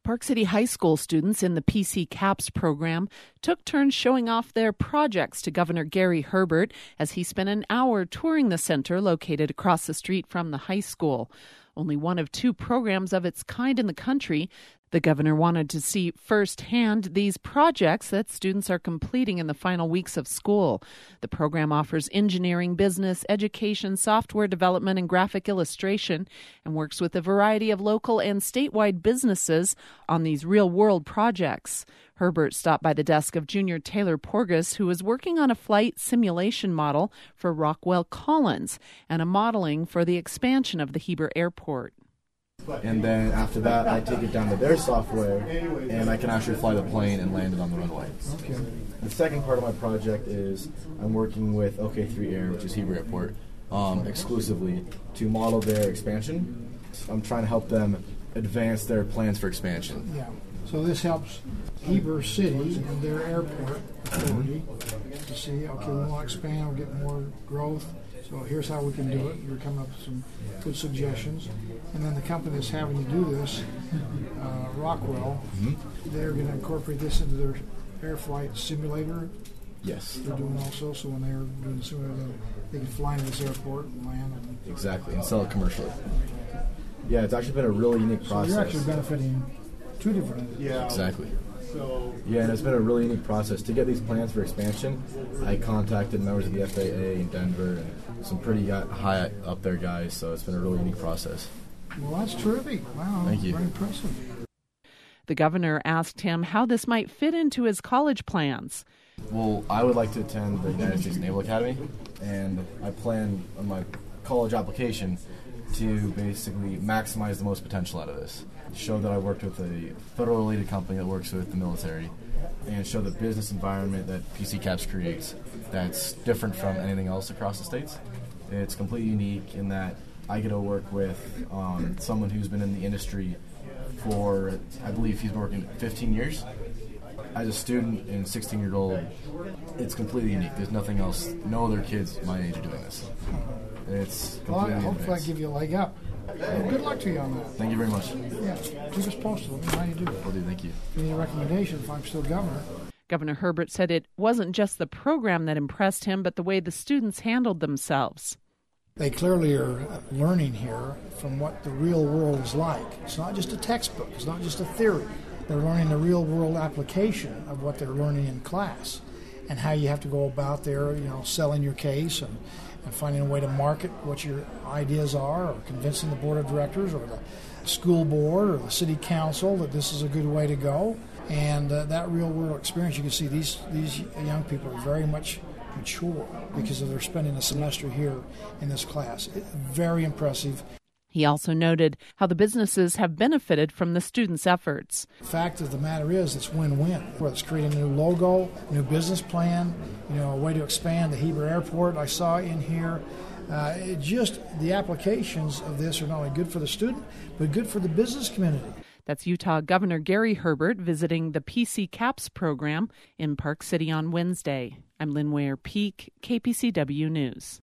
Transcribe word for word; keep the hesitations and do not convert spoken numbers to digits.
Park City High School students in the P C CAPS program took turns showing off their projects to Governor Gary Herbert as he spent an hour touring the center located across the street from the high school. Only one of two programs of its kind in the country, the governor wanted to see firsthand these projects that students are completing in the final weeks of school. The program offers engineering, business, education, software development, and graphic illustration, and works with a variety of local and statewide businesses on these real-world projects. Herbert stopped by the desk of Junior Taylor Porgas, who was working on a flight simulation model for Rockwell Collins and a modeling for the expansion of the Heber Airport. And then after that, I take it down to their software, and I can actually fly the plane and land it on the runway. Okay. The second part of my project is I'm working with O K three Air, which is Heber Airport, um, exclusively to model their expansion. I'm trying to help them advance their plans for expansion. Yeah. So this helps Heber City and their airport authority to see, okay, we want to expand, we're getting more growth, so here's how we can do it. We're coming up with some good suggestions. And then the company that's having to do this, uh, Rockwell, mm-hmm. they're going to incorporate this into their air flight simulator. Yes. They're doing also, so when they're doing the simulator, they can fly into this airport and land. And exactly, and sell it commercially. Yeah, it's actually been a really unique process. So you're actually benefiting two different entities. Yeah, exactly. Yeah, and it's been a really unique process. To get these plans for expansion, I contacted members of the F A A in Denver and some pretty high up there guys, so it's been a really unique process. Well, that's terrific. Wow. Thank you. Very impressive. The governor asked him how this might fit into his college plans. Well, I would like to attend the United States Naval Academy, and I plan on my college application to basically maximize the most potential out of this. Show that I worked with a federal-related company that works with the military, and show the business environment that P C CAPS creates that's different from anything else across the states. It's completely unique in that I get to work with um, someone who's been in the industry for, I believe he's been working fifteen years. As a student and sixteen-year-old, it's completely unique. There's nothing else, no other kids my age are doing this. It's completely Well, hopefully I advanced. give you a leg up. Well, good luck to you on that. Thank you very much. Yeah, keep us posted. Let me know how you do. Will do, thank you. If you need a recommendation, if I'm still governor. Governor Herbert said it wasn't just the program that impressed him, but the way the students handled themselves. They clearly are learning here from what the real world is like. It's not just a textbook. It's not just a theory. They're learning the real world application of what they're learning in class and how you have to go about there, you know, selling your case and, and finding a way to market what your ideas are, or convincing the board of directors or the school board or the city council that this is a good way to go. And uh, that real world experience, you can see these, these young people are very much mature because of their spending a semester here in this class. It, very impressive. He also noted how the businesses have benefited from the students' efforts. The fact of the matter is it's win-win. Whether it's creating a new logo, new business plan, you know, a way to expand the Heber Airport I saw in here. Uh, it just the applications of this are not only good for the student, but good for the business community. That's Utah Governor Gary Herbert visiting the P C CAPS program in Park City on Wednesday. I'm Lynn Ware Peak, K P C W News.